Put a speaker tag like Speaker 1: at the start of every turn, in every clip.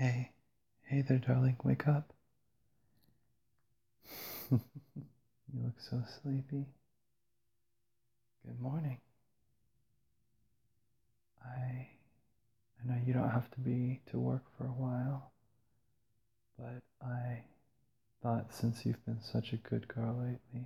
Speaker 1: Hey, hey there, darling, wake up. You look so sleepy. Good morning. I know you don't have to be to work for a while, but I thought since you've been such a good girl lately,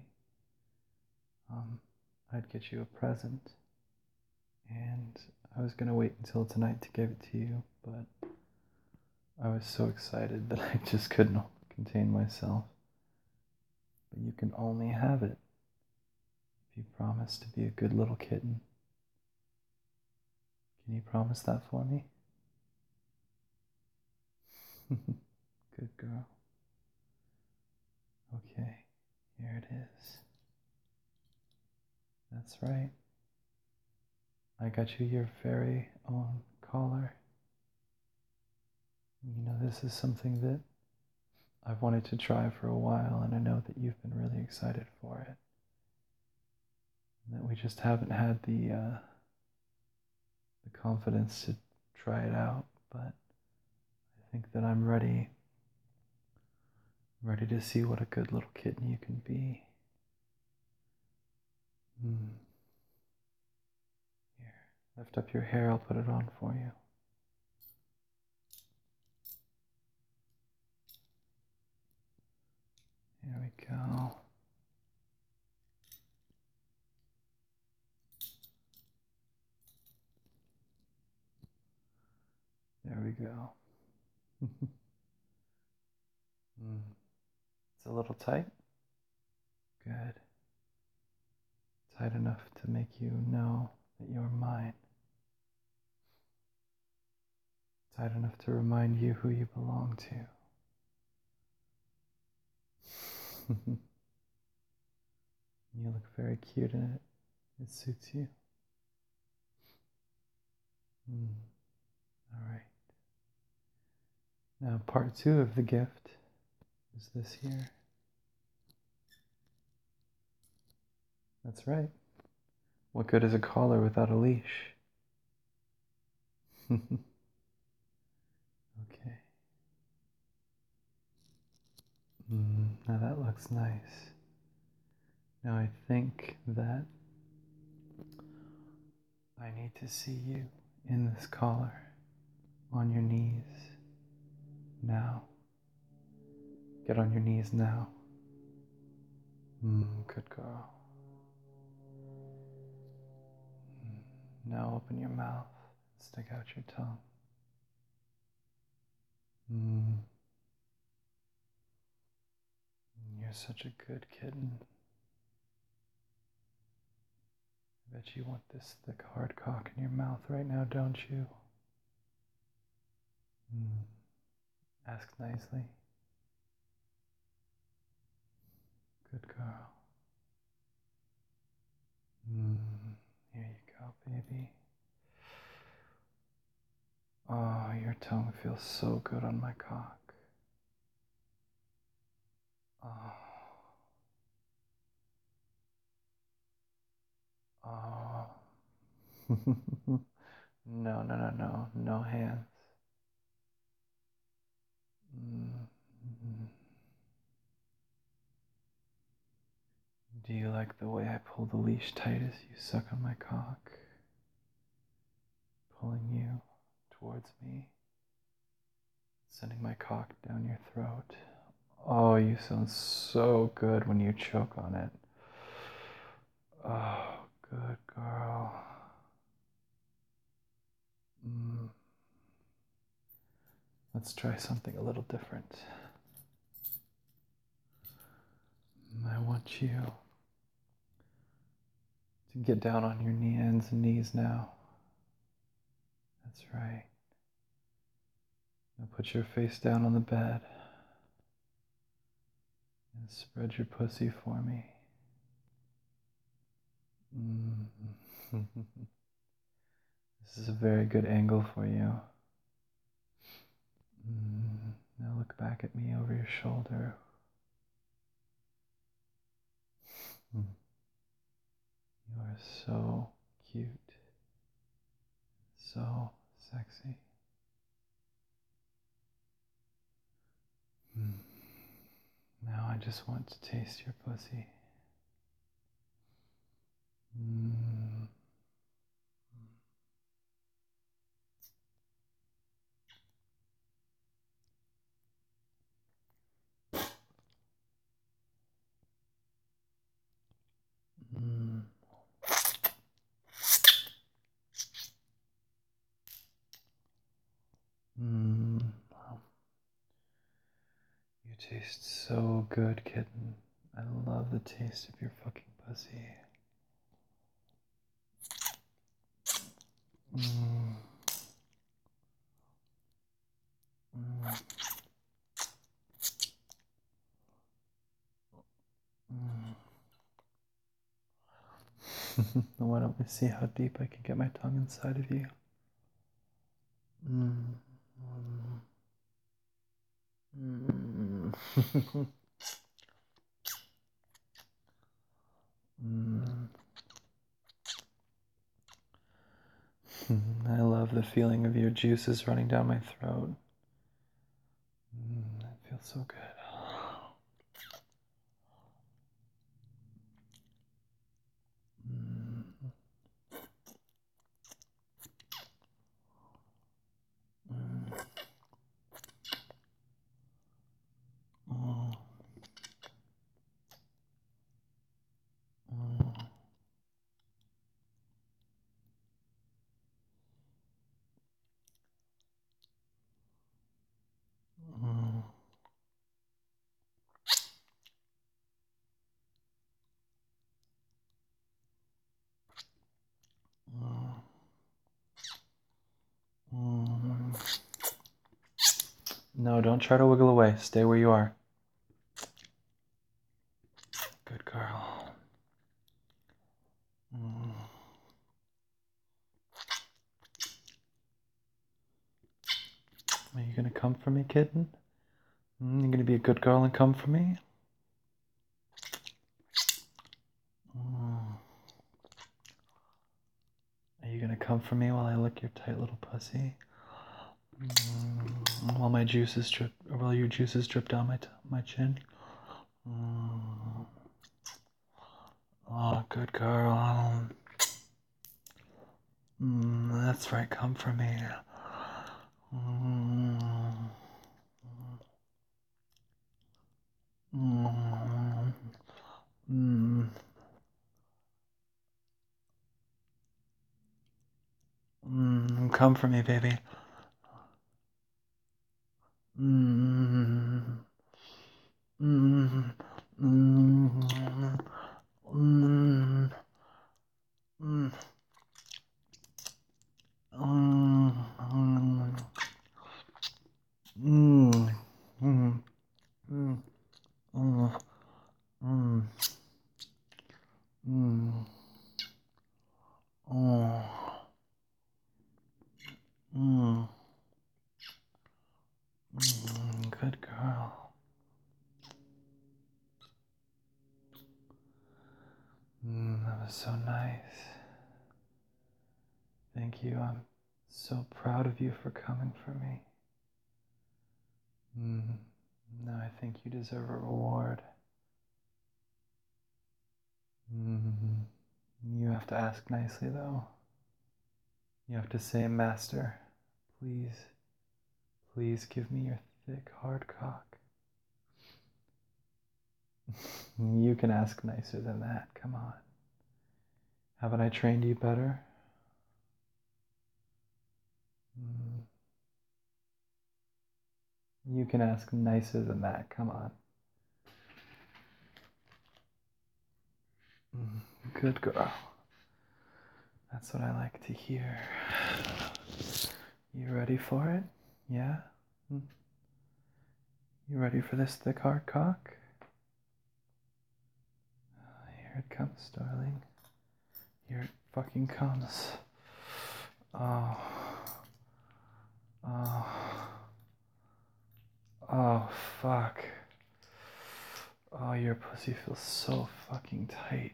Speaker 1: I'd get you a present. And I was gonna wait until tonight to give it to you, but I was so excited that I just couldn't contain myself. But you can only have it if you promise to be a good little kitten. Can you promise that for me? Good girl. Okay, here it is. That's right. I got you your very own collar. You know, this is something that I've wanted to try for a while, and I know that you've been really excited for it. And that we just haven't had the confidence to try it out, but I think that I'm ready to see what a good little kitten you can be. Here, lift up your hair, I'll put it on for you. Here we go. There we go. It's a little tight. Good. Tight enough to make you know that you're mine. Tight enough to remind you who you belong to. You look very cute in it. It suits you. All right. Now, part two of the gift is this here. That's right. What good is a collar without a leash? Okay. Now that looks nice. Now I think that I need to see you in this collar, on your knees, now. Get on your knees now. Good girl. Now open your mouth, stick out your tongue. You're such a good kitten. I bet you want this thick hard cock in your mouth right now, don't you? Ask nicely. Good girl. Here you go, baby. Oh, your tongue feels so good on my cock. Oh. Oh. No hands. Do you like the way I pull the leash tight as you suck on my cock? Pulling you towards me, sending my cock down your throat. Oh, you sound so good when you choke on it. Oh, good girl. Let's try something a little different. I want you to get down on your hands and knees now. That's right. Now put your face down on the bed and spread your pussy for me. This is a very good angle for you. Now look back at me over your shoulder. You are so cute, so sexy. just want to taste your pussy. Mm. Mm. Mm. You taste so good, kitten. I love the taste of your fucking pussy. Mm. Mm. Mm. Why don't we see how deep I can get my tongue inside of you? Mm. Mm. Mm. I love the feeling of your juices running down my throat. It feels so good. Mm. Mm. Mm. Mm. Mm. Mm. No, don't try to wiggle away. Stay where you are. Good girl. Mm. Are you gonna come for me, kitten? You gonna be a good girl and come for me? Mm. Are you gonna come for me while I lick your tight little pussy? While my juices drip, or while your juices drip down my chin. Mm. Oh, good girl. That's right. Come for me. Mm. Mm. Mm. Come for me, baby. Mm. Mm. Mm. Mm. Mm. Mm. Mm. Mm. Mm. Mm. Mm. Mm. Oh. Mm. Good girl. That was so nice. Thank you. I'm so proud of you for coming for me. No, I think you deserve a reward. You have to ask nicely, though. You have to say, Master, please, please give me your thick, hard cock. You can ask nicer than that. Come on. Haven't I trained you better? You can ask nicer than that. Come on. Good girl. That's what I like to hear. You ready for it? Yeah? You ready for this thick hard cock? Here it comes, darling. Here it fucking comes. Oh. Oh. Oh, fuck. Oh, your pussy feels so fucking tight.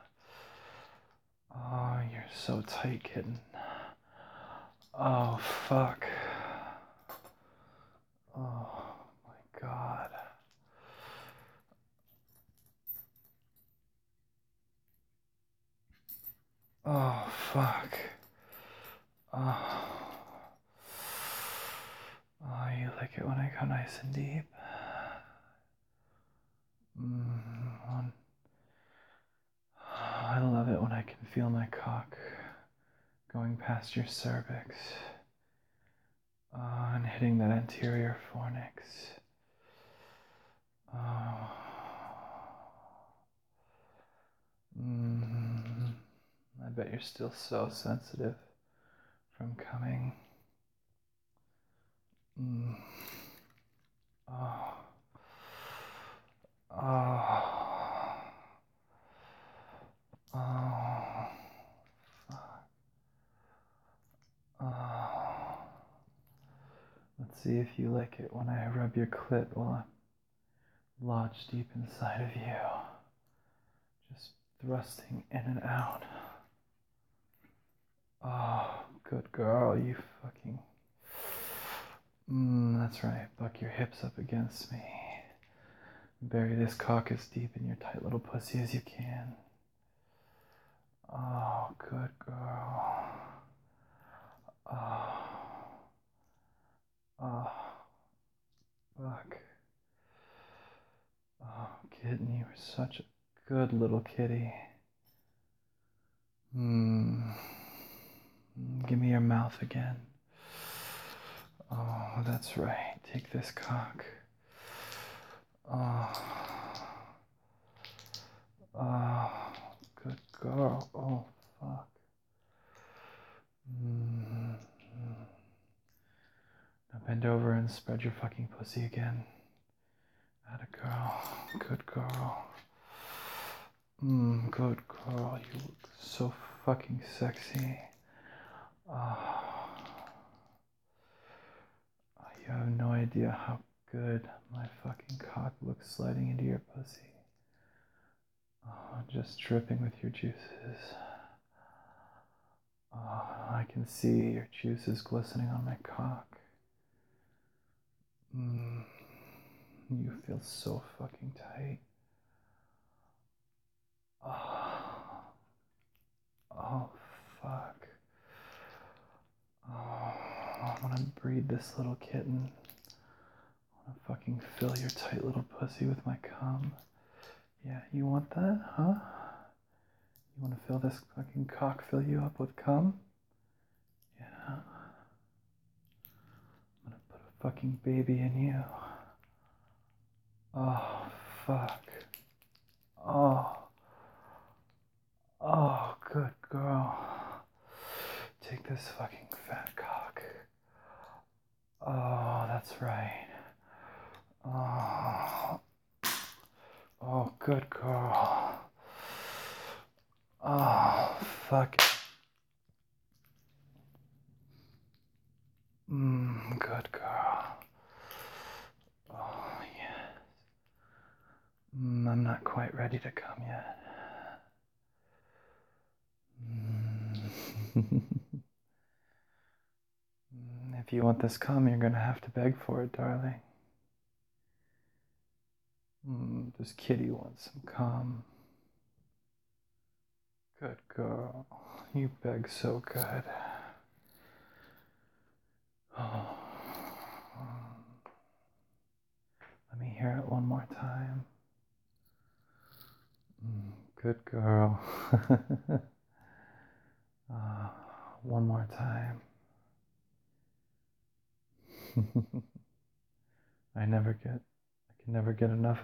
Speaker 1: Oh, you're so tight, kitten. Oh, fuck. Oh, my God. Oh, fuck. Oh. Oh, you like it when I go nice and deep. I love it when I can feel my cock going past your cervix and hitting that anterior fornix. Oh. I bet you're still so sensitive from coming. Oh. Oh. Oh. Fuck. Oh. Let's see if you like it when I rub your clit while I'm lodged deep inside of you. Just thrusting in and out. Oh, good girl, you fucking... that's right, buck your hips up against me. Bury this cock as deep in your tight little pussy as you can. Oh, good girl. Oh. Oh. Fuck. Oh, kitten, you were such a good little kitty. Give me your mouth again. Oh, that's right. Take this cock. Oh. Oh, good girl. Oh, fuck. Now bend over and spread your fucking pussy again. Atta girl. Good girl. Good girl. You look so fucking sexy. Oh. You have no idea how good my fucking cock looks sliding into your pussy. Oh, just dripping with your juices. Oh, I can see your juices glistening on my cock. You feel so fucking tight. Oh, oh fuck. Oh, I want to breed this little kitten. I want to fucking fill your tight little pussy with my cum. Yeah, you want that, huh? You want to fill this fucking cock fill you up with cum? Yeah. I'm gonna put a fucking baby in you. Oh, fuck. Oh. Oh, good girl. Take this fucking fat cock. Oh, that's right. Oh. Oh, good girl. Oh, fuck it. Good girl. Oh, yes. I'm not quite ready to come yet. If you want this cum, you're gonna have to beg for it, darling. Does Kitty want some cum? Good girl. You beg so good. Oh. Let me hear it one more time. Good girl. One more time. I can never get enough